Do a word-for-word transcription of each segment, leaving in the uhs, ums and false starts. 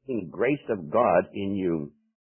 grace of God in you.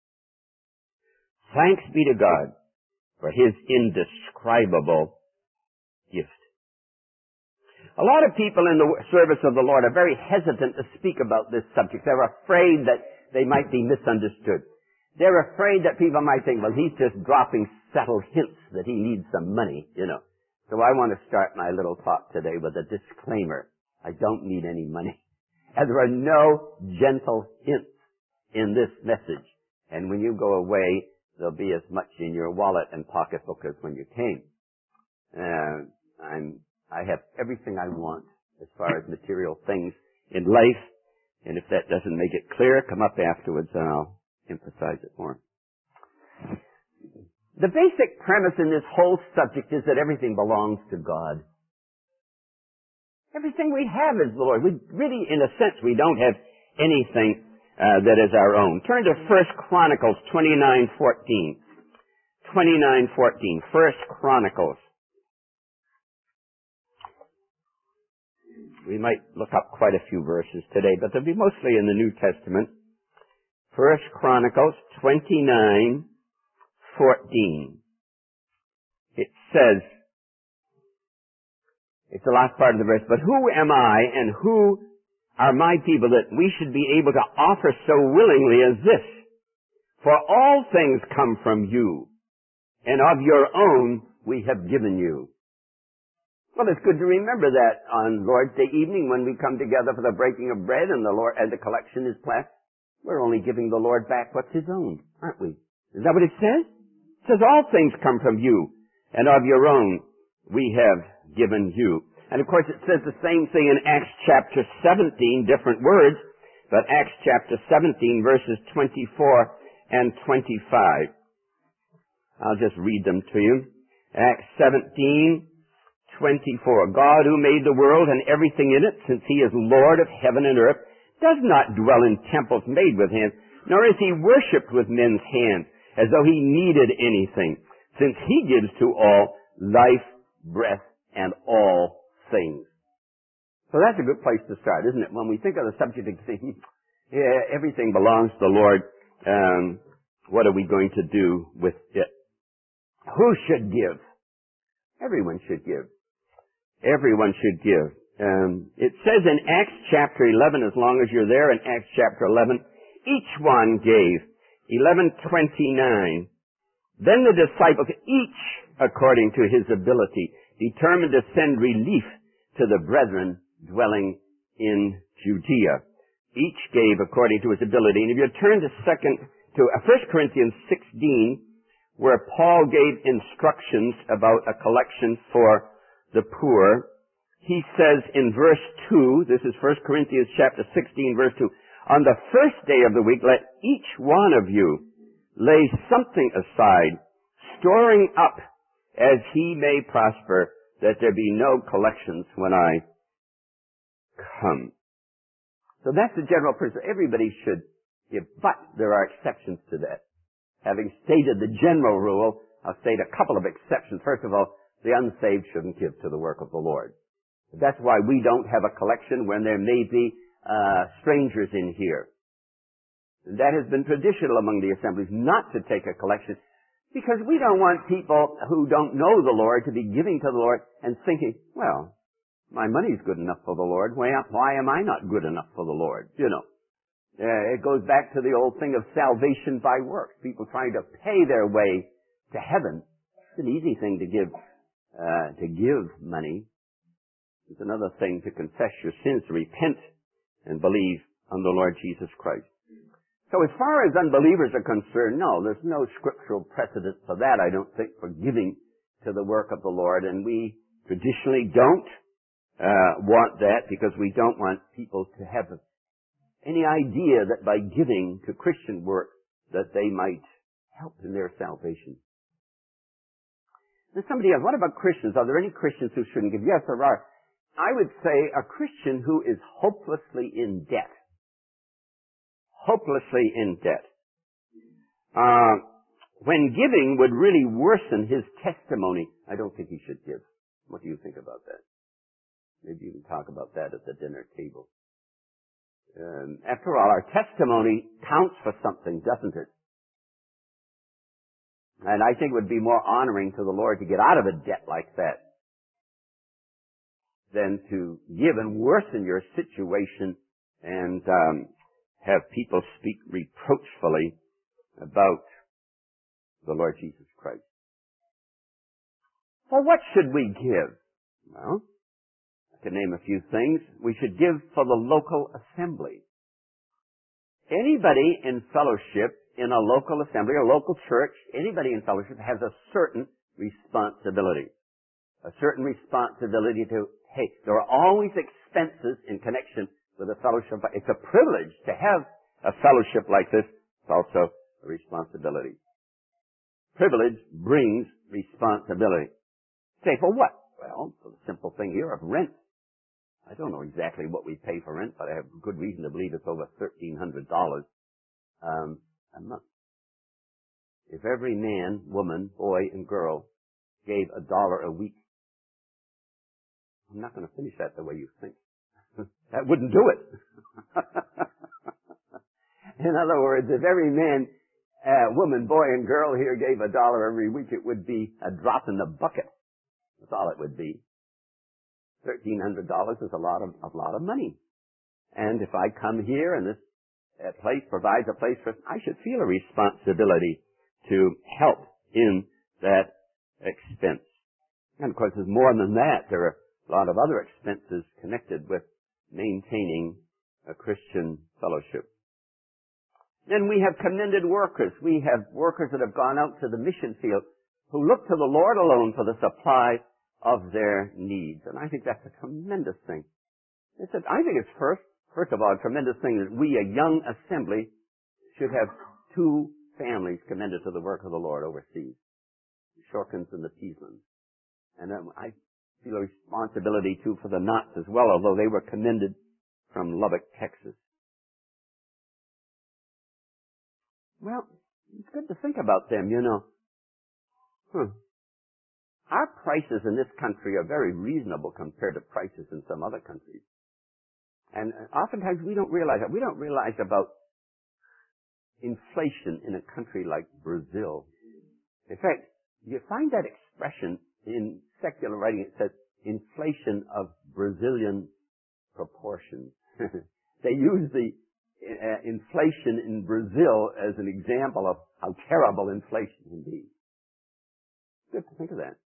Thanks be to God for His indescribable gift. A lot of people in the service of the Lord are very hesitant to speak about this subject. They're afraid that they might be misunderstood. They're afraid that people might think, well, he's just dropping subtle hints that he needs some money, you know. So I want to start my little talk today with a disclaimer. I don't need any money. And there are no gentle hints in this message. And when you go away, there'll be as much in your wallet and pocketbook as when you came. Uh, I'm, I have everything I want as far as material things in life. And if that doesn't make it clear, come up afterwards and I'll emphasize it more. The basic premise in this whole subject is that everything belongs to God. Everything we have is the Lord. We really, in a sense, we don't have anything uh, that is our own. Turn to First Chronicles twenty-nine fourteen. twenty-nine fourteen. First Chronicles. We might look up quite a few verses today, but they'll be mostly in the New Testament. First Chronicles twenty-nine fourteen. It says, it's the last part of the verse, but who am I and who are my people that we should be able to offer so willingly as this? For all things come from you, and of your own we have given you. Well, it's good to remember that on Lord's Day evening when we come together for the breaking of bread and the Lord and the collection is blessed. We're only giving the Lord back what's His own, aren't we? Is that what it says? It says all things come from you, and of your own we have given you. And of course it says the same thing in Acts chapter seventeen, different words, but Acts chapter seventeen verses twenty-four and twenty-five. I'll just read them to you. Acts seventeen, twenty-four. God who made the world and everything in it, since He is Lord of heaven and earth, does not dwell in temples made with hands, nor is He worshipped with men's hands, as though He needed anything, since He gives to all life, breath, and all things. So that's a good place to start, isn't it? When we think of the subject of saying, yeah, everything belongs to the Lord, um, what are we going to do with it? Who should give? Everyone should give. Everyone should give. Um, it says in Acts chapter eleven, as long as you're there, in Acts chapter eleven, each one gave eleven twenty-nine. Then the disciples, each according to his ability, determined to send relief to the brethren dwelling in Judea. Each gave according to his ability. And if you turn to second to uh, First Corinthians sixteen, where Paul gave instructions about a collection for the poor, he says in verse two, this is First Corinthians chapter sixteen, verse two, on the first day of the week, let each one of you lay something aside, storing up as he may prosper, that there be no collections when I come. So that's the general principle. Everybody should give, but there are exceptions to that. Having stated the general rule, I'll state a couple of exceptions. First of all, the unsaved shouldn't give to the work of the Lord. That's why we don't have a collection when there may be uh, strangers in here. That has been traditional among the assemblies, not to take a collection, because we don't want people who don't know the Lord to be giving to the Lord and thinking, well, my money's good enough for the Lord. Why, why am I not good enough for the Lord? You know, uh, it goes back to the old thing of salvation by works. People trying to pay their way to heaven. It's an easy thing to give, uh, to give money. It's another thing to confess your sins, to repent, and believe on the Lord Jesus Christ. So as far as unbelievers are concerned, no, there's no scriptural precedent for that, I don't think, for giving to the work of the Lord. And we traditionally don't uh, want that, because we don't want people to have any idea that by giving to Christian work that they might help in their salvation. Then somebody else, what about Christians? Are there any Christians who shouldn't give? Yes, there are. I would say a Christian who is hopelessly in debt. Hopelessly in debt. Uh, when giving would really worsen his testimony, I don't think he should give. What do you think about that? Maybe you can talk about that at the dinner table. Um, after all, our testimony counts for something, doesn't it? And I think it would be more honoring to the Lord to get out of a debt like that than to give and worsen your situation and um, have people speak reproachfully about the Lord Jesus Christ. Well, what should we give? Well, I can name a few things. We should give for the local assembly. Anybody in fellowship in a local assembly, a local church, anybody in fellowship has a certain responsibility. A certain responsibility to, hey, there are always expenses in connection with a fellowship. It's a privilege to have a fellowship like this. It's also a responsibility. Privilege brings responsibility. Say, for what? Well, for the simple thing here of rent. I don't know exactly what we pay for rent, but I have good reason to believe it's over thirteen hundred dollars um, a month. If every man, woman, boy, and girl gave a dollar a week, I'm not going to finish that the way you think. That wouldn't do it. In other words, if every man, uh, woman, boy, and girl here gave a dollar every week, it would be a drop in the bucket. That's all it would be. thirteen hundred dollars is a lot of, a lot of money. And if I come here and this uh, place provides a place for, I should feel a responsibility to help in that expense. And of course, there's more than that. There are a lot of other expenses connected with maintaining a Christian fellowship. Then we have commended workers. We have workers that have gone out to the mission field who look to the Lord alone for the supply of their needs. And I think that's a tremendous thing. It's a, I think it's first, first of all, a tremendous thing that we, a young assembly, should have two families commended to the work of the Lord overseas. The Shorkins and the Peaslins. And um, I feel a responsibility too for the Knotts as well, although they were commended from Lubbock, Texas. Well, it's good to think about them, you know. Hmm. Our prices in this country are very reasonable compared to prices in some other countries. And oftentimes we don't realize that. We don't realize about inflation in a country like Brazil. In fact, you find that expression in secular writing. It says inflation of Brazilian proportions. They use the uh, inflation in Brazil as an example of how terrible inflation can be. Good to think of that.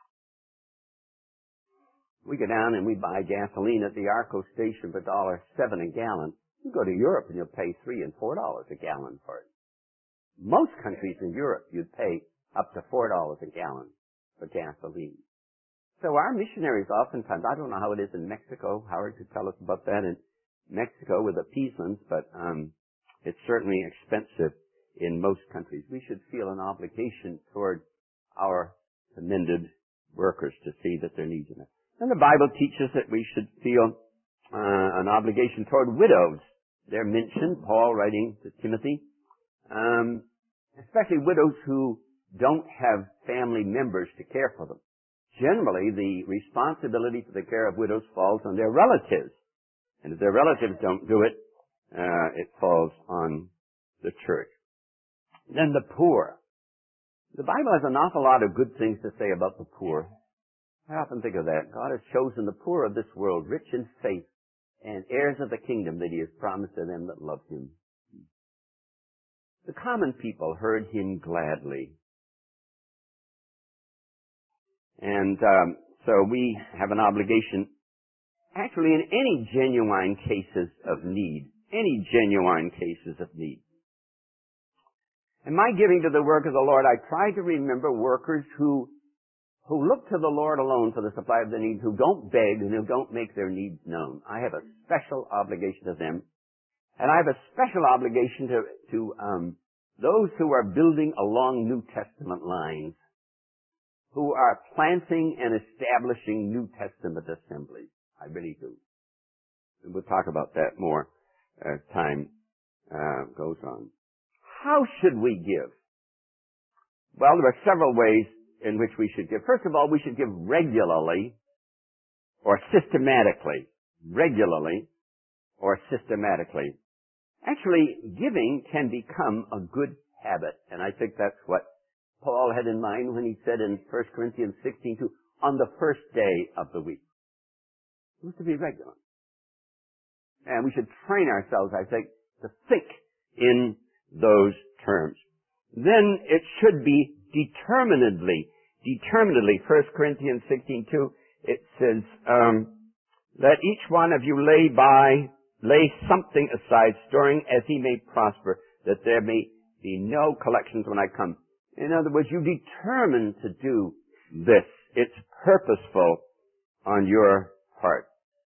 We go down and we buy gasoline at the Arco station for one dollar seven a gallon. You go to Europe and you'll pay three and four dollars a gallon for it. Most countries in Europe you'd pay up to four dollars a gallon for gasoline. So our missionaries oftentimes, I don't know how it is in Mexico. Howard could tell us about that in Mexico with the Peaslins, but um, it's certainly expensive in most countries. We should feel an obligation toward our commended workers to see that their needs are met. And the Bible teaches that we should feel uh, an obligation toward widows. They're mentioned, Paul writing to Timothy, um, especially widows who don't have family members to care for them. Generally, the responsibility for the care of widows falls on their relatives. And if their relatives don't do it, uh, it falls on the church. Then the poor. The Bible has an awful lot of good things to say about the poor. I often think of that. God has chosen the poor of this world, rich in faith, and heirs of the kingdom that he has promised to them that love him. The common people heard him gladly. And um, so we have an obligation, actually in any genuine cases of need, any genuine cases of need. In my giving to the work of the Lord, I try to remember workers who who look to the Lord alone for the supply of their needs, who don't beg and who don't make their needs known. I have a special obligation to them. And I have a special obligation to, to um, those who are building along New Testament lines, who are planting and establishing New Testament assemblies. I really do. And we'll talk about that more as time uh, goes on. How should we give? Well, there are several ways in which we should give. First of all, we should give regularly or systematically, regularly, or systematically. Actually, giving can become a good habit, and I think that's what Paul had in mind when he said in First Corinthians sixteen two, on the first day of the week. It was to be regular. And we should train ourselves, I think, to think in those terms. Then it should be determinedly, determinedly, First Corinthians sixteen two, it says, um, let each one of you lay by, lay something aside, storing as he may prosper, that there may be no collections when I come. In other words, you determine to do this. It's purposeful on your part.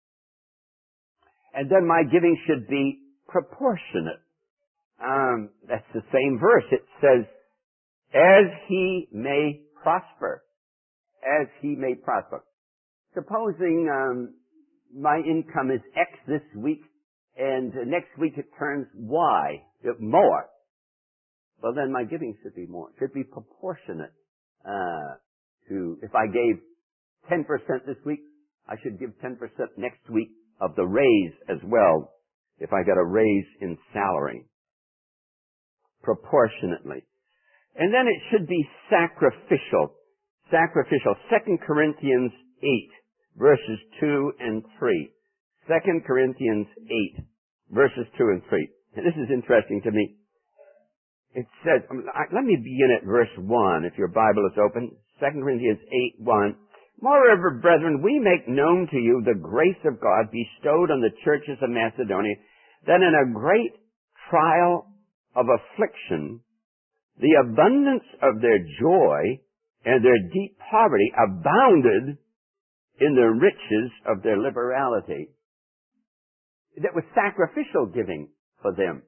And then my giving should be proportionate. Um, that's the same verse. It says, as he may prosper. As he may prosper. Supposing um, my income is X this week, and next week it turns Y, more. Well, then my giving should be more. It should be proportionate uh, to, if I gave ten percent this week, I should give ten percent next week of the raise as well, if I got a raise in salary. Proportionately. And then it should be sacrificial. Sacrificial. Second Corinthians eight, verses two and three. Second Corinthians eight, verses two and three. And this is interesting to me. It says, let me begin at verse one, if your Bible is open. Second Corinthians eight, one. Moreover, brethren, we make known to you the grace of God bestowed on the churches of Macedonia, that in a great trial of affliction, the abundance of their joy and their deep poverty abounded in the riches of their liberality. That was sacrificial giving for them.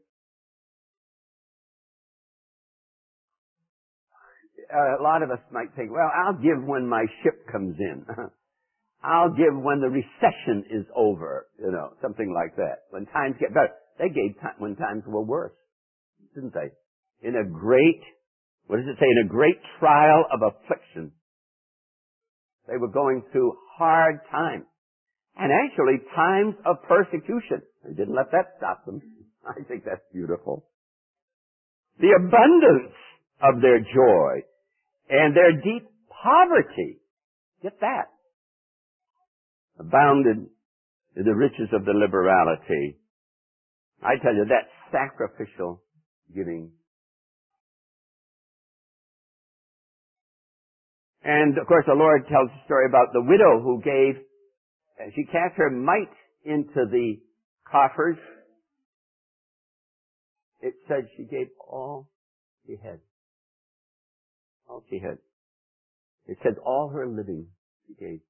Uh, a lot of us might think, well, I'll give when my ship comes in. I'll give when the recession is over, you know, something like that. When times get better. They gave time when times were worse, didn't they? In a great, what does it say? In a great trial of affliction. They were going through hard times. And actually times of persecution. They didn't let that stop them. I think that's beautiful. The abundance of their joy and their deep poverty, get that, abounded in the riches of the liberality. I tell you, that's sacrificial giving. And of course the Lord tells a story about the widow who gave, she cast her mite into the coffers. It said she gave all she had. All she had. It said all her living she gave.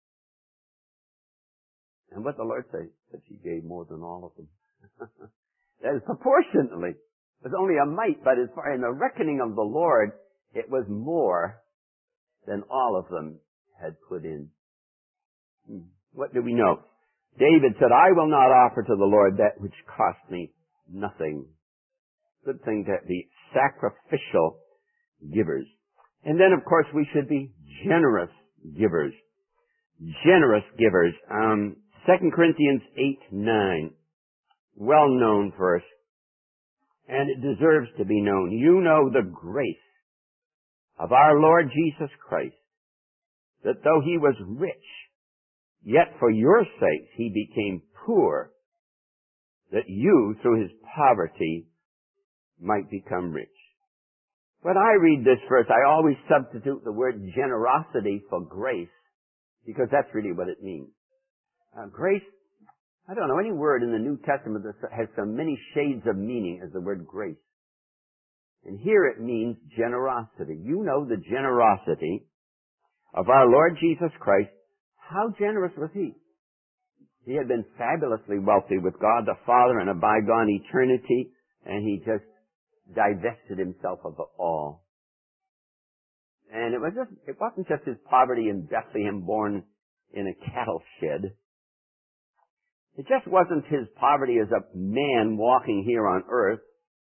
And what the Lord said, that she gave more than all of them. That is proportionately. It was only a mite, but as far in the reckoning of the Lord, it was more than all of them had put in. What do we know? David said, I will not offer to the Lord that which cost me nothing. Good thing to be sacrificial givers. And then, of course, we should be generous givers. Generous givers. Um, Second Corinthians eight, nine. Well-known verse. And it deserves to be known. You know the grace of our Lord Jesus Christ, that though he was rich, yet for your sakes he became poor, that you, through his poverty, might become rich. When I read this verse, I always substitute the word generosity for grace, because that's really what it means. Uh, grace, I don't know any word in the New Testament that has so many shades of meaning as the word grace. And here it means generosity. You know the generosity of our Lord Jesus Christ. How generous was he? He had been fabulously wealthy with God the Father in a bygone eternity, and he just divested himself of it all. And it was just, it wasn't just his poverty in Bethlehem, born in a cattle shed. It just wasn't his poverty as a man walking here on earth,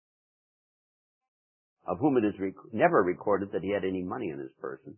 of whom it is rec- never recorded that he had any money in his person.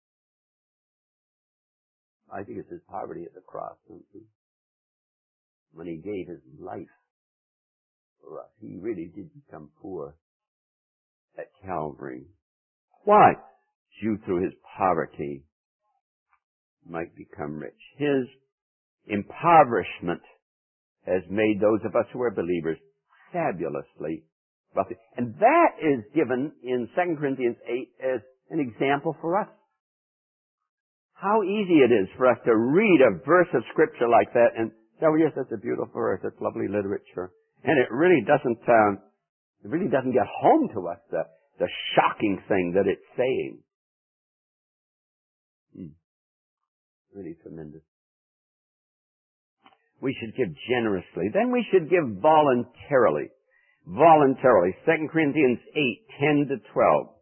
I think it's his poverty at the cross, don't you? when he gave his life for us. He really did become poor at Calvary. Why? You, through his poverty, might become rich. His impoverishment has made those of us who are believers fabulously wealthy. And that is given in Second Corinthians eight as an example for us. How easy it is for us to read a verse of Scripture like that and say, oh yes, that's a beautiful verse, that's lovely literature. And it really doesn't, um, it really doesn't get home to us, the, the shocking thing that it's saying. Hmm. Really tremendous. We should give generously. Then we should give voluntarily. Voluntarily. Second Corinthians eight, ten to twelve.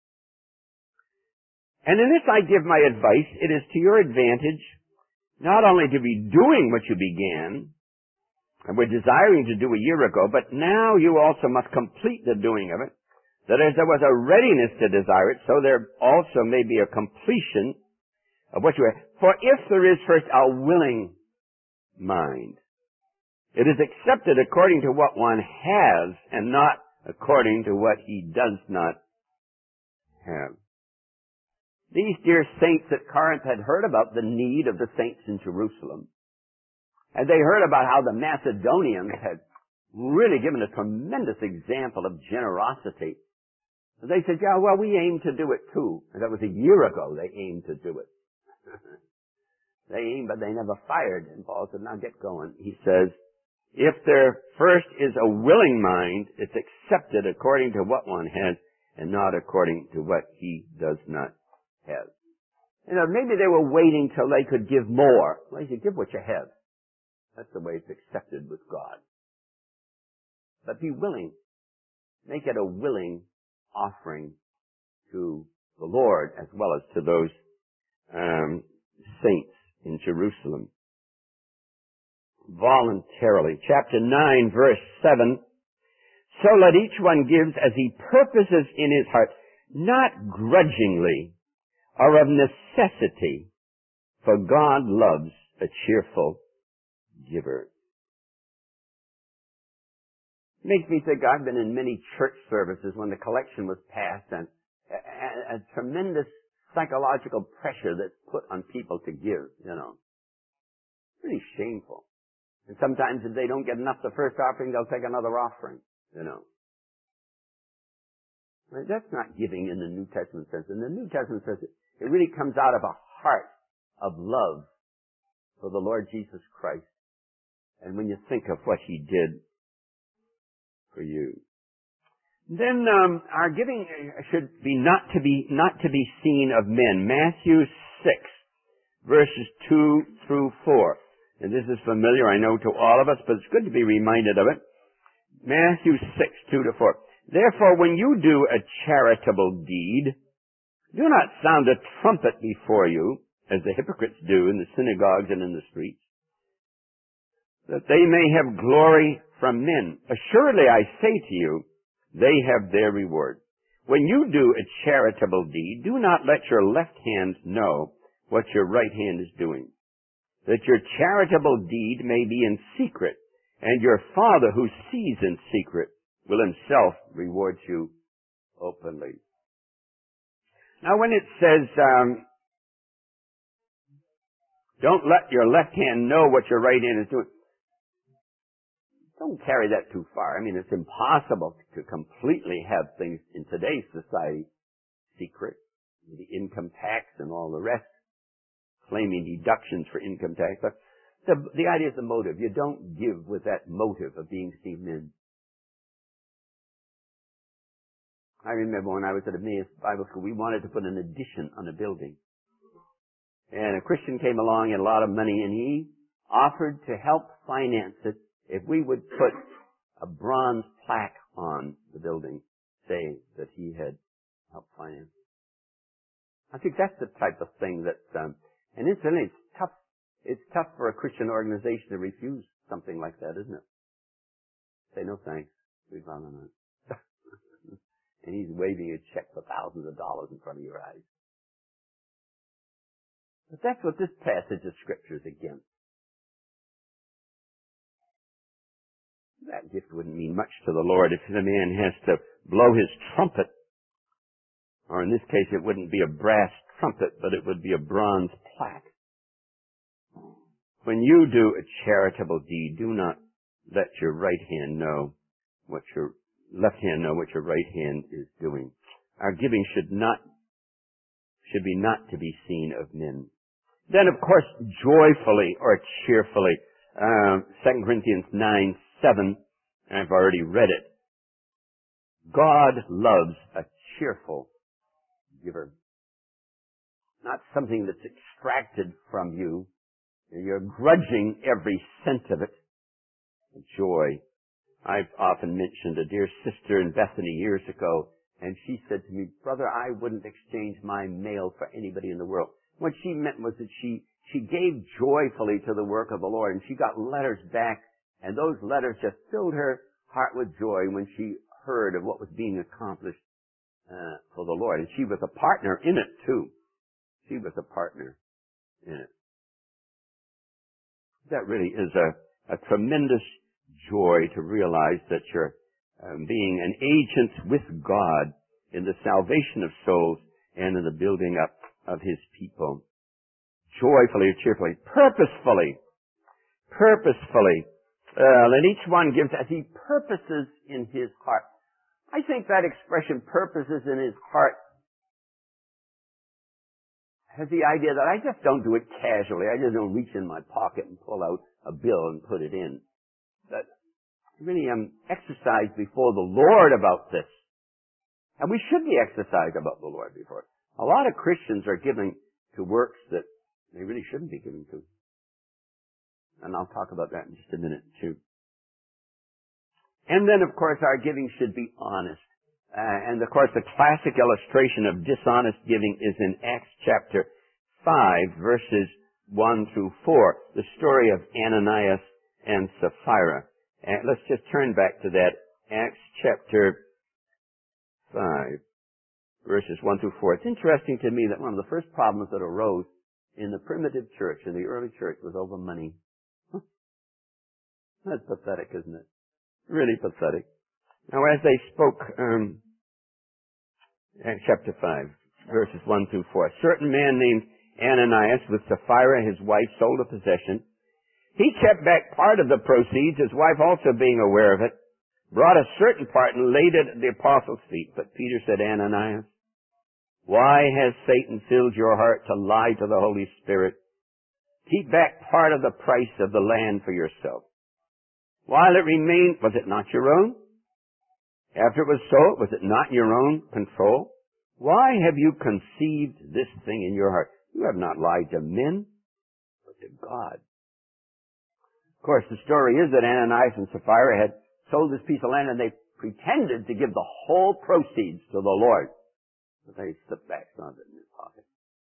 And in this I give my advice. It is to your advantage not only to be doing what you began and were desiring to do a year ago, but now you also must complete the doing of it, that as there was a readiness to desire it, so there also may be a completion of what you have. For if there is first a willing mind, it is accepted according to what one has and not according to what he does not have. These dear saints at Corinth had heard about the need of the saints in Jerusalem. And they heard about how the Macedonians had really given a tremendous example of generosity. And they said, yeah, well, we aim to do it too. And that was a year ago they aimed to do it. They aimed, but they never fired. And Paul said, now get going. He says, if there first is a willing mind, it's accepted according to what one has and not according to what he does not have. You know, maybe they were waiting till they could give more. Well, you give what you have. That's the way it's accepted with God. But be willing. Make it a willing offering to the Lord as well as to those um, saints in Jerusalem. Voluntarily. Chapter nine, verse seven. So let each one give as he purposes in his heart, not grudgingly or of necessity, for God loves a cheerful giver. Makes me think I've been in many church services when the collection was passed and a, a, a tremendous psychological pressure that's put on people to give, you know. Really shameful. And sometimes if they don't get enough the first offering, they'll take another offering, you know. Right? That's not giving in the New Testament sense. In the New Testament sense, it really comes out of a heart of love for the Lord Jesus Christ. And when you think of what He did for you. Then um, our giving should be not to be not to be seen of men. Matthew six, verses two through four. And this is familiar, I know, to all of us, but it's good to be reminded of it. Matthew six, two to four. Therefore, when you do a charitable deed, do not sound a trumpet before you, as the hypocrites do in the synagogues and in the streets, that they may have glory from men. Assuredly, I say to you, they have their reward. When you do a charitable deed, do not let your left hand know what your right hand is doing, that your charitable deed may be in secret, and your Father who sees in secret will himself reward you openly. Now when it says, um, don't let your left hand know what your right hand is doing, don't carry that too far. I mean, it's impossible to completely have things in today's society secret. The income tax and all the rest, claiming deductions for income tax. But the, the idea is the motive. You don't give with that motive of being seen men. I remember when I was at Emmaus Bible School, we wanted to put an addition on a building. And a Christian came along and a lot of money, and he offered to help finance it if we would put a bronze plaque on the building saying that he had helped finance it. I think that's the type of thing that, um, and incidentally, it's tough. It's tough for a Christian organization to refuse something like that, isn't it? Say no thanks. We've gone on it. And he's waving a check for thousands of dollars in front of your eyes. But that's what this passage of Scripture is against. That gift wouldn't mean much to the Lord if the man has to blow his trumpet. Or in this case, it wouldn't be a brass trumpet, but it would be a bronze plaque. When you do a charitable deed, do not let your right hand know what your left hand know what your right hand is doing. Our giving should not, should be not to be seen of men. Then, of course, joyfully or cheerfully. Uh, Second Corinthians nine seven, I've already read it. God loves a cheerful giver. Not something that's extracted from you. You're grudging every cent of it. Joy. I've often mentioned a dear sister in Bethany years ago, and she said to me, "Brother, I wouldn't exchange my mail for anybody in the world." What she meant was that she, she gave joyfully to the work of the Lord, and she got letters back, and those letters just filled her heart with joy when she heard of what was being accomplished uh, for the Lord. And she was a partner in it, too. She was a partner in it. That really is a, a tremendous joy to realize that you're um, being an agent with God in the salvation of souls and in the building up of His people. Joyfully, cheerfully, purposefully, purposefully. Uh, let each one give as he purposes in his heart. I think that expression, purposes in his heart, has the idea that I just don't do it casually. I just don't reach in my pocket and pull out a bill and put it in. That I really am exercised before the Lord about this. And we should be exercised about the Lord before. A lot of Christians are giving to works that they really shouldn't be giving to. And I'll talk about that in just a minute, too. And then, of course, our giving should be honest. Uh, and, of course, the classic illustration of dishonest giving is in Acts chapter five, verses one through four, the story of Ananias and Sapphira. And let's just turn back to that, Acts chapter five, verses one through four. It's interesting to me that one of the first problems that arose in the primitive church, in the early church, was over money. Huh. That's pathetic, isn't it? Really pathetic. Now, as they spoke, um, Acts chapter five, verses one through four, a certain man named Ananias with Sapphira, his wife, sold a possession. He kept back part of the proceeds, his wife also being aware of it, brought a certain part and laid it at the apostles' feet. But Peter said, Ananias, why has Satan filled your heart to lie to the Holy Spirit? Keep back part of the price of the land for yourself. While it remained, was it not your own? After it was sold, was it not your own control? Why have you conceived this thing in your heart? You have not lied to men, but to God. Of course, the story is that Ananias and Sapphira had sold this piece of land and they pretended to give the whole proceeds to the Lord. But they slipped back some of it in their pocket.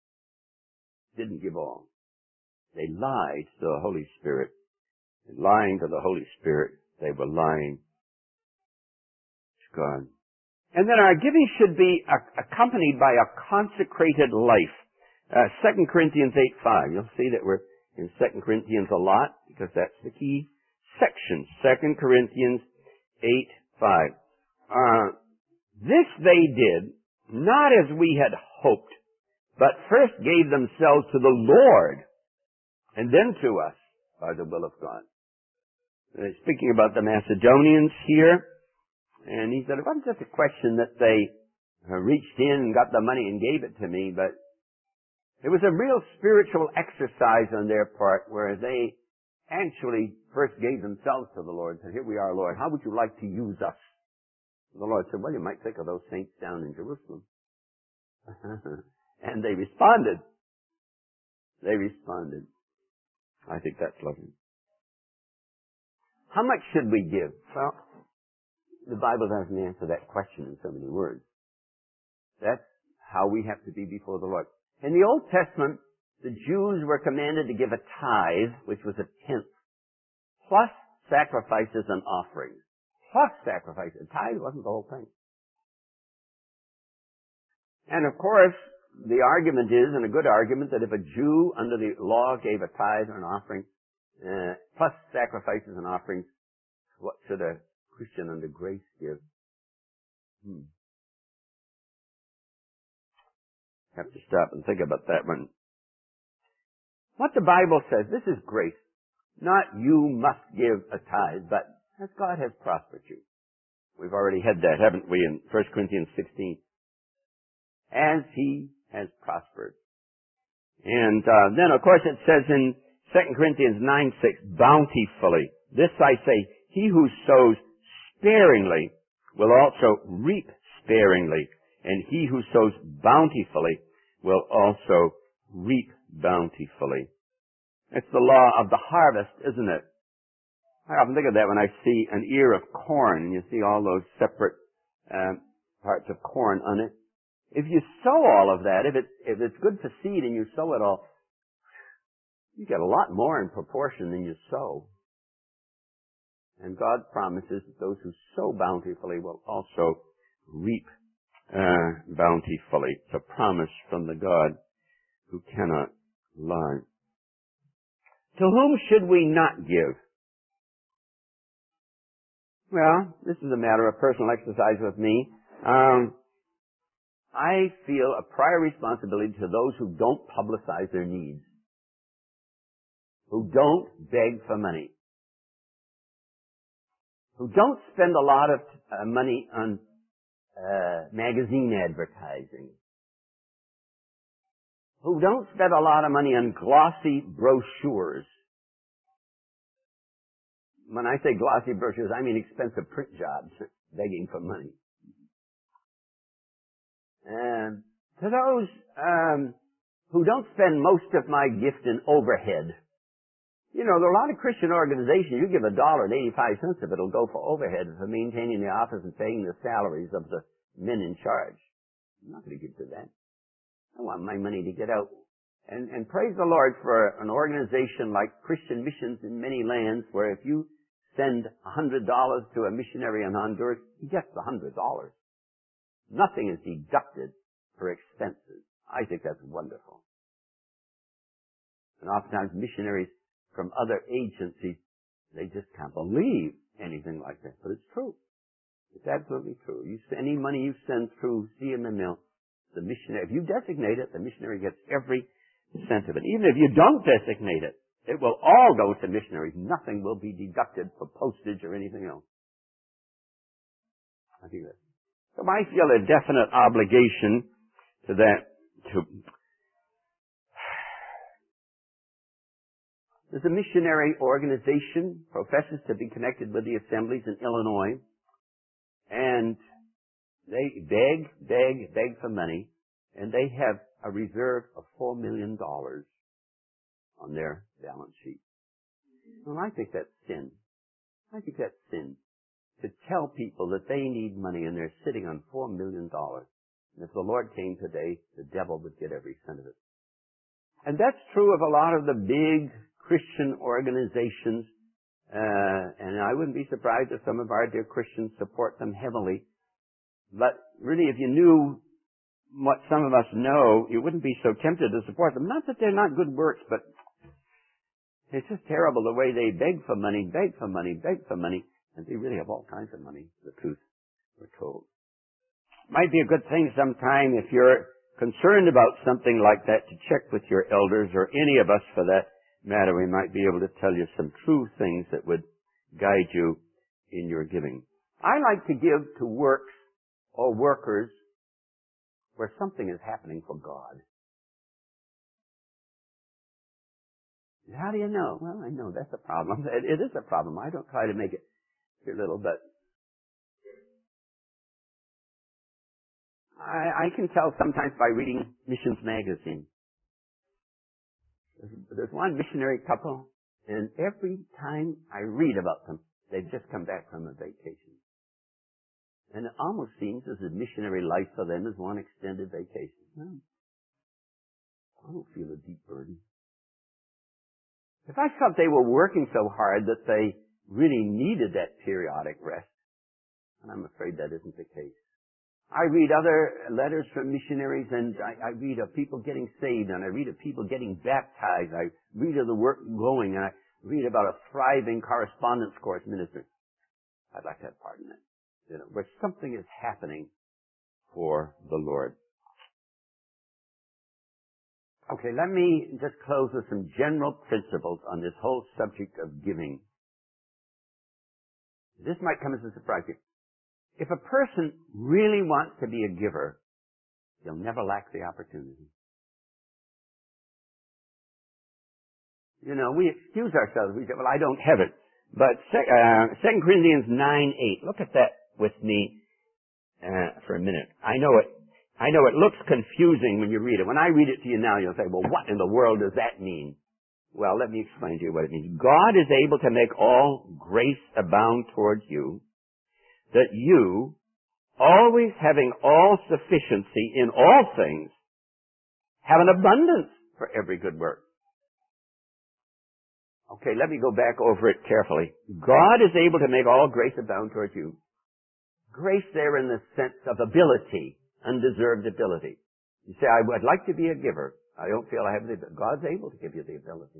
Didn't give all. They lied to the Holy Spirit. In lying to the Holy Spirit, they were lying to God. And then our giving should be accompanied by a consecrated life. Uh, Second Corinthians eight five. You'll see that we're in Second Corinthians a lot because that's the key section. Second Corinthians eight five. Uh, this they did, not as we had hoped, but first gave themselves to the Lord and then to us by the will of God. Uh, speaking about the Macedonians here, and he said, it wasn't just a question that they uh, reached in and got the money and gave it to me, but it was a real spiritual exercise on their part where they actually first gave themselves to the Lord and said, here we are, Lord, how would you like to use us? And the Lord said, well, you might think of those saints down in Jerusalem. And they responded. They responded. I think that's lovely. How much should we give? Well, the Bible doesn't answer that question in so many words. That's how we have to be before the Lord. In the Old Testament, the Jews were commanded to give a tithe, which was a tenth, plus sacrifices and offerings. Plus sacrifices. A tithe wasn't the whole thing. And of course, the argument is, and a good argument, that if a Jew under the law gave a tithe or an offering, uh, plus sacrifices and offerings, What should a Christian under grace give? Hmm. Have to stop and think about that one. What the Bible says, this is grace. Not you must give a tithe, but as God has prospered you. We've already had that, haven't we, in First Corinthians sixteen. As He has prospered. And uh, then, of course, it says in Second Corinthians nine six, bountifully. This I say, he who sows sparingly will also reap sparingly, and he who sows bountifully will also reap bountifully. It's the law of the harvest, isn't it? I often think of that when I see an ear of corn, and you see all those separate uh, parts of corn on it. If you sow all of that, if it's, if it's good for seed and you sow it all, you get a lot more in proportion than you sow. And God promises that those who sow bountifully will also reap uh, bountifully. It's a promise from the God who cannot lie. To whom should we not give? Well, this is a matter of personal exercise with me. Um, I feel a prior responsibility to those who don't publicize their needs, who don't beg for money, who don't spend a lot of uh, money on uh, magazine advertising, who don't spend a lot of money on glossy brochures. When I say glossy brochures, I mean expensive print jobs begging for money. And to those um, who don't spend most of my gift in overhead, you know, there are a lot of Christian organizations, you give a dollar and eighty-five cents of it will go for overhead for maintaining the office and paying the salaries of the men in charge. I'm not going to give to that. I want my money to get out. And, and praise the Lord for an organization like Christian Missions in many lands where if you send one hundred dollars to a missionary in Honduras, he gets the one hundred dollars. Nothing is deducted for expenses. I think that's wonderful. And oftentimes missionaries from other agencies, they just can't believe anything like that. But it's true. It's absolutely true. You, any money you send through C M M L, the missionary, if you designate it, the missionary gets every cent of it. Even if you don't designate it, it will all go to missionaries. Nothing will be deducted for postage or anything else. I think that. So I feel a definite obligation to that. To There's a missionary organization, professes to be connected with the assemblies in Illinois, and they beg, beg, beg for money, and they have a reserve of four million dollars on their balance sheet. Well, I think that's sin. I think that's sin. To tell people that they need money and they're sitting on four million dollars. And if the Lord came today, the devil would get every cent of it. And that's true of a lot of the big Christian organizations. Uh, and I wouldn't be surprised if some of our dear Christians support them heavily. But really, if you knew what some of us know, you wouldn't be so tempted to support them. Not that they're not good works, but it's just terrible the way they beg for money, beg for money, beg for money. And they really have all kinds of money, the truth, we're told. Might be a good thing sometime if you're concerned about something like that to check with your elders, or any of us for that matter. We might be able to tell you some true things that would guide you in your giving. I like to give to works or workers where something is happening for God. How do you know? Well, I know that's a problem. It, it is a problem. I don't try to make it your little, but I, I can tell sometimes by reading Missions Magazine. There's, there's one missionary couple, and every time I read about them, they've just come back from a vacation. And it almost seems as if missionary life for them is one extended vacation. No, I don't feel a deep burden. If I felt they were working so hard that they really needed that periodic rest, and I'm afraid that isn't the case. I read other letters from missionaries, and I, I read of people getting saved, and I read of people getting baptized. I read of the work going, and I read about a thriving correspondence course ministry. I'd like to have part in that. You know, where something is happening for the Lord. Okay, let me just close with some general principles on this whole subject of giving. This might come as a surprise to you. If a person really wants to be a giver, he'll never lack the opportunity. You know, we excuse ourselves. We say, well, I don't have it. But uh, Second Corinthians nine eight, look at that with me uh, for a minute. I know it. I know it looks confusing when you read it. When I read it to you now, you'll say, well, what in the world does that mean? Well, let me explain to you what it means. God is able to make all grace abound towards you, that you, always having all sufficiency in all things, have an abundance for every good work. Okay, let me go back over it carefully. God is able to make all grace abound towards you. Grace there in the sense of ability, undeserved ability. You say, I would like to be a giver. I don't feel I have the ability. God's able to give you the ability.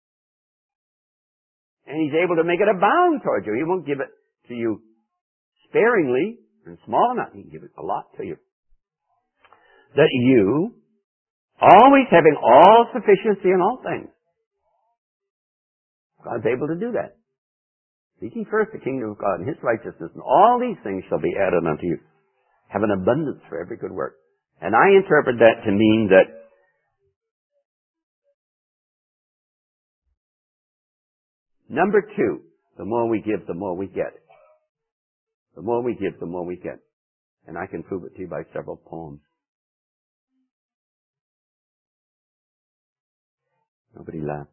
And He's able to make it abound towards you. He won't give it to you sparingly, in small amount. He can give it a lot to you. That you, always having all sufficiency in all things, God's able to do that. Seek ye first the kingdom of God and His righteousness, and all these things shall be added unto you. Have an abundance for every good work. And I interpret that to mean that number two, the more we give, the more we get. The more we give, the more we get. And I can prove it to you by several poems. Nobody laughed.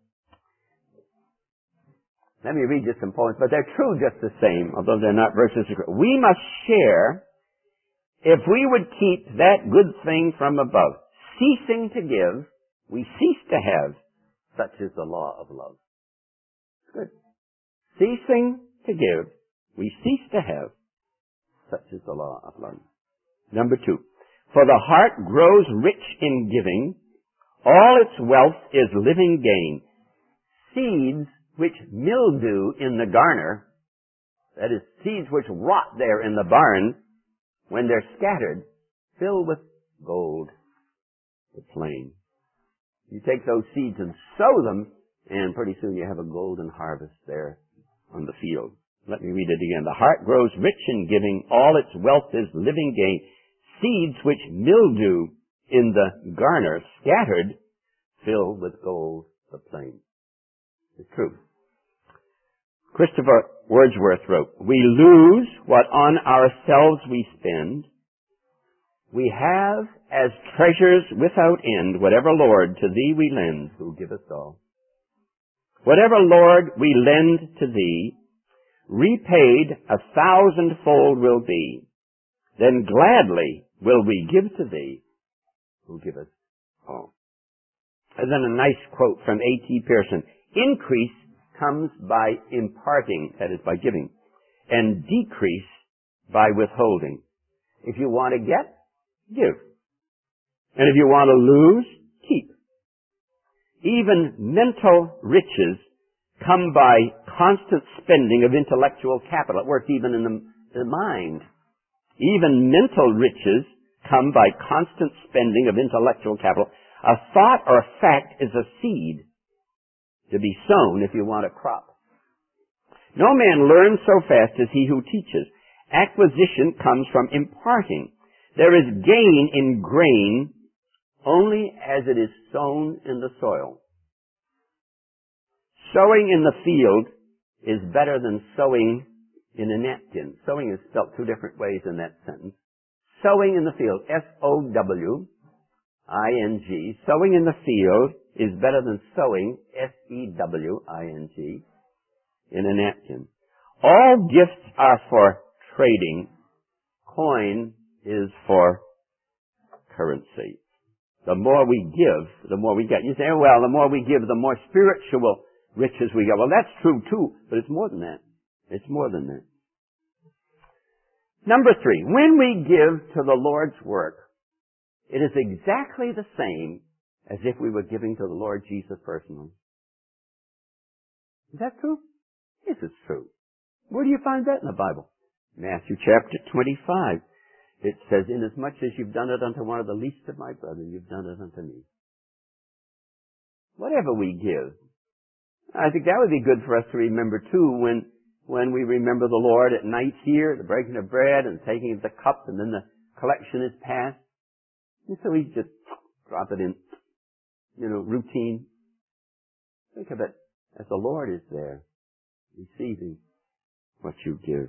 Let me read you some poems, but they're true just the same, although they're not verses. We must share if we would keep that good thing from above. Ceasing to give, we cease to have. Such is the law of love. Good. Ceasing to give, we cease to have. Such is the law of love. Number two. For the heart grows rich in giving. All its wealth is living gain. Seeds which mildew in the garner, that is, seeds which rot there in the barn, when they're scattered, fill with gold the plain. You take those seeds and sow them, and pretty soon you have a golden harvest there on the field. Let me read it again. The heart grows rich in giving. All its wealth is living gain. Seeds which mildew in the garner, scattered, fill with gold the plain. It's true. Christopher Wordsworth wrote, we lose what on ourselves we spend. We have as treasures without end, whatever, Lord, to Thee we lend, who givest all. Whatever, Lord, we lend to Thee, repaid a thousandfold will be. Then gladly will we give to Thee, who givest all. And then a nice quote from A T Pearson. Increase comes by imparting, that is, by giving, and decrease by withholding. If you want to get, give. And if you want to lose, keep. Even mental riches come by constant spending of intellectual capital. It works even in the, in the mind. Even mental riches come by constant spending of intellectual capital. A thought or a fact is a seed to be sown if you want a crop. No man learns so fast as he who teaches. Acquisition comes from imparting. There is gain in grain only as it is sown in the soil. Sowing in the field is better than sowing in a napkin. Sowing is spelt two different ways in that sentence. Sowing in the field, S O W I N G. Sowing in the field is better than sowing, S E W I N G, in a napkin. All gifts are for trading. Coin is for currency. The more we give, the more we get. You say, oh, well, the more we give, the more spiritual riches we get. Well, that's true too, but it's more than that. It's more than that. Number three, when we give to the Lord's work, it is exactly the same as if we were giving to the Lord Jesus personally. Is that true? Yes, it's true. Where do you find that in the Bible? Matthew chapter twenty-five. It says, inasmuch as you've done it unto one of the least of my brethren, you've done it unto me. Whatever we give. I think that would be good for us to remember too when, when we remember the Lord at night here, the breaking of bread and taking of the cup, and then the collection is passed. And so we just drop it in, you know, routine. Think of it as the Lord is there, receiving what you give.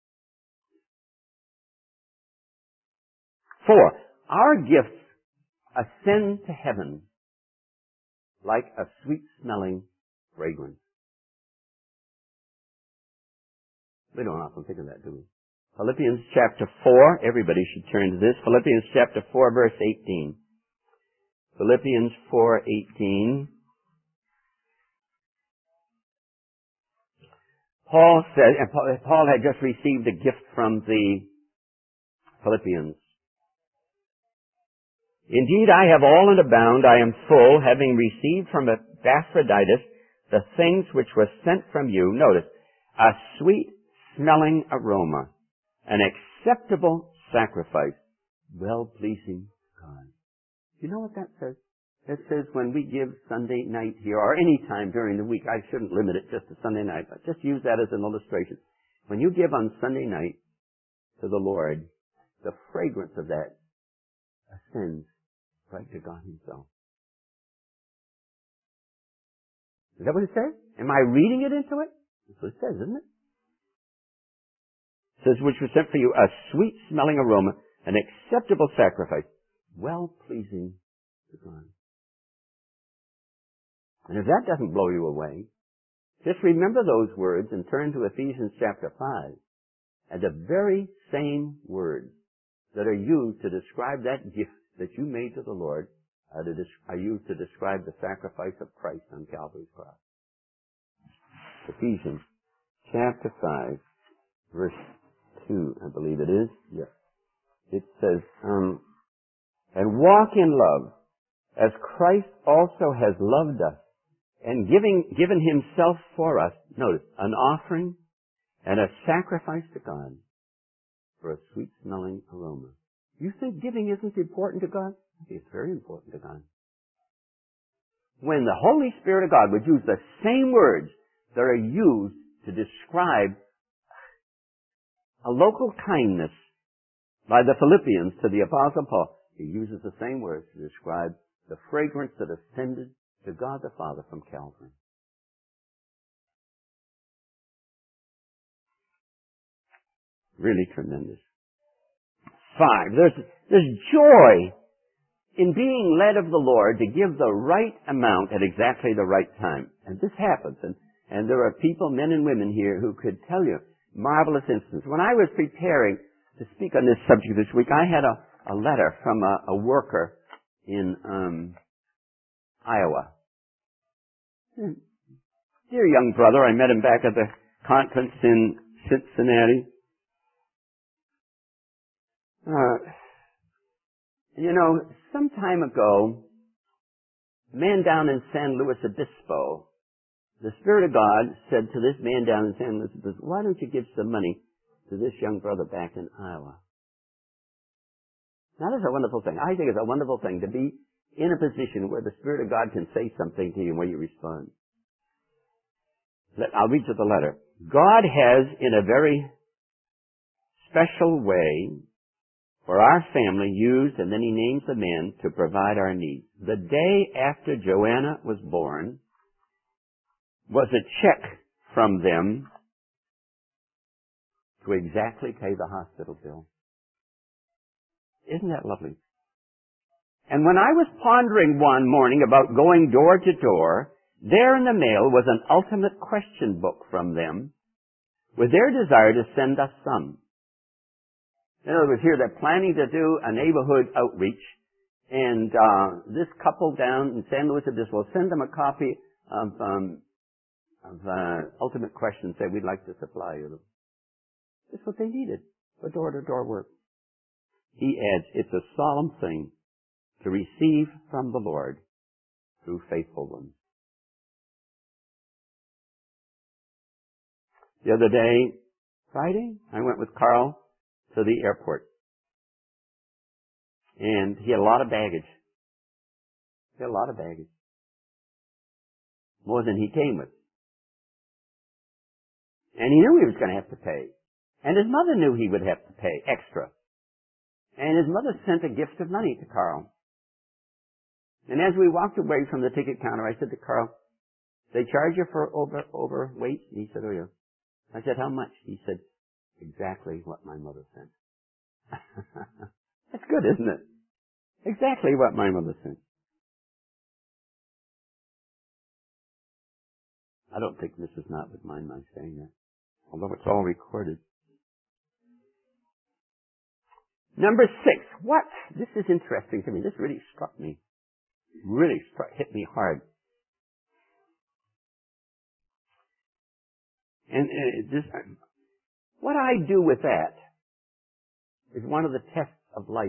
Four, our gifts ascend to heaven like a sweet-smelling fragrance. We don't often think of that, do we? Philippians chapter four, everybody should turn to this. Philippians chapter four, verse eighteen. Philippians four eighteen. Paul said, and Paul had just received a gift from the Philippians. Indeed, I have all and abound. I am full, having received from Epaphroditus the things which were sent from you. Notice, a sweet-smelling aroma, an acceptable sacrifice, well-pleasing to God. You know what that says? It says when we give Sunday night here, or any time during the week, I shouldn't limit it just to Sunday night, but just use that as an illustration. When you give on Sunday night to the Lord, the fragrance of that ascends right to God Himself. Is that what it says? Am I reading it into it? That's what it says, isn't it? It says, which was sent for you a sweet-smelling aroma, an acceptable sacrifice, well-pleasing to God. And if that doesn't blow you away, just remember those words and turn to Ephesians chapter five. And the very same words that are used to describe that gift that you made to the Lord are, to des- are used to describe the sacrifice of Christ on Calvary's cross. Ephesians chapter five, verse two, I believe it is. Yes. It says, um, and walk in love, as Christ also has loved us, and giving, given Himself for us, notice, an offering and a sacrifice to God for a sweet-smelling aroma. You think giving isn't important to God? It's very important to God. When the Holy Spirit of God would use the same words that are used to describe a local kindness by the Philippians to the Apostle Paul, He uses the same words to describe the fragrance that ascended to God the Father from Calvary. Really tremendous. Five, there's, there's joy in being led of the Lord to give the right amount at exactly the right time. And this happens. And, and there are people, men and women here, who could tell you marvelous instances. When I was preparing to speak on this subject this week, I had a, a letter from a, a worker in um, Iowa. And dear young brother, I met him back at the conference in Cincinnati. Uh, you know, some time ago, a man down in San Luis Obispo, the Spirit of God said to this man down in San Luis Obispo, why don't you give some money to this young brother back in Iowa? Now, that's a wonderful thing. I think it's a wonderful thing to be in a position where the Spirit of God can say something to you and where you respond. Let, I'll read you the letter. God has, in a very special way, for our family, used, and then he names the man to provide our needs. The day after Joanna was born was a check from them to exactly pay the hospital bill. Isn't that lovely? And when I was pondering one morning about going door to door, there in the mail was an ultimate question book from them with their desire to send us some. In other words, here they're planning to do a neighborhood outreach, and uh, this couple down in San Luis Obispo will send them a copy of, um, of uh, Ultimate Question, say, we'd like to supply you. That's what they needed for door-to-door work. He adds, it's a solemn thing to receive from the Lord through faithful ones. The other day, Friday, I went with Carl to the airport. And he had a lot of baggage. He had a lot of baggage. More than he came with. And he knew he was going to have to pay. And his mother knew he would have to pay extra. And his mother sent a gift of money to Carl. And as we walked away from the ticket counter, I said to Carl, they charge you for over overweight? And he said, oh yeah. I said, how much? He said, exactly what my mother sent. That's good, isn't it? Exactly what my mother sent. I don't think Missus Knott would mind my saying that, although it's all recorded. Number six. What? This is interesting to me. This really struck me. Really struck, hit me hard. And uh, this, what I do with that is one of the tests of life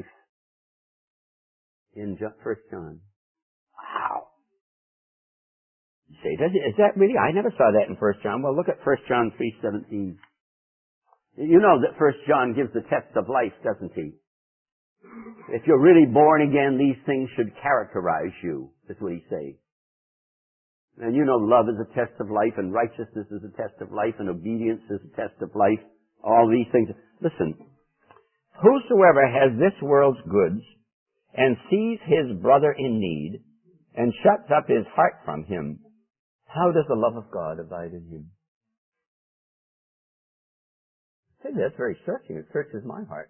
in First John. Wow. You say, does it, is that really? I never saw that in First John. Well, look at First John three seventeen. You know that First John gives the test of life, doesn't he? If you're really born again, these things should characterize you. That's what he says. And you know love is a test of life, and righteousness is a test of life, and obedience is a test of life. All these things. Listen. Whosoever has this world's goods and sees his brother in need and shuts up his heart from him, how does the love of God abide in him? Hey, that's very searching. It searches my heart.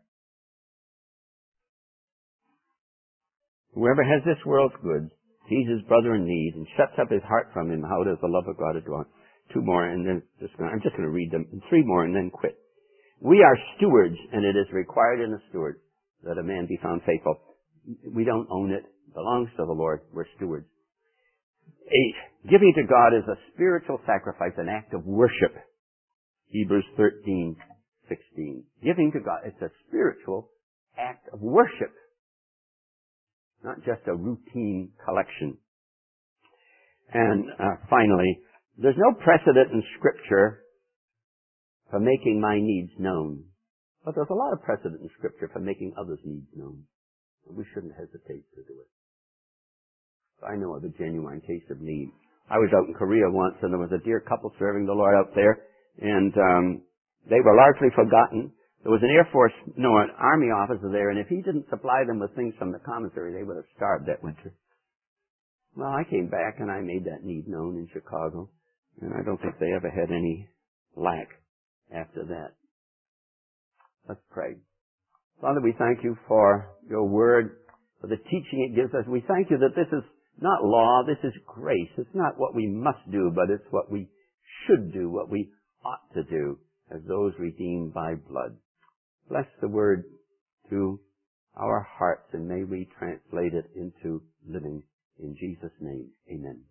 Whoever has this world's goods, sees his brother in need, and shuts up his heart from him, how does the love of God adorn? Two more, and then just gonna, I'm just going to read them. Three more, and then quit. We are stewards, and it is required in a steward that a man be found faithful. We don't own it. It belongs to the Lord. We're stewards. Eight, giving to God is a spiritual sacrifice, an act of worship. Hebrews thirteen sixteen. Giving to God, it's a spiritual act of worship. Not just a routine collection. And uh, finally, there's no precedent in Scripture for making my needs known. But there's a lot of precedent in Scripture for making others' needs known. We shouldn't hesitate to do it. I know of a genuine case of need. I was out in Korea once, and there was a dear couple serving the Lord out there, and um, they were largely forgotten. There was an Air Force, no, an Army officer there, and if he didn't supply them with things from the commissary, they would have starved that winter. Well, I came back, and I made that need known in Chicago, and I don't think they ever had any lack after that. Let's pray. Father, we thank you for your word, for the teaching it gives us. We thank you that this is not law, this is grace. It's not what we must do, but it's what we should do, what we ought to do as those redeemed by blood. Bless the word to our hearts, and may we translate it into living. In Jesus' name, amen.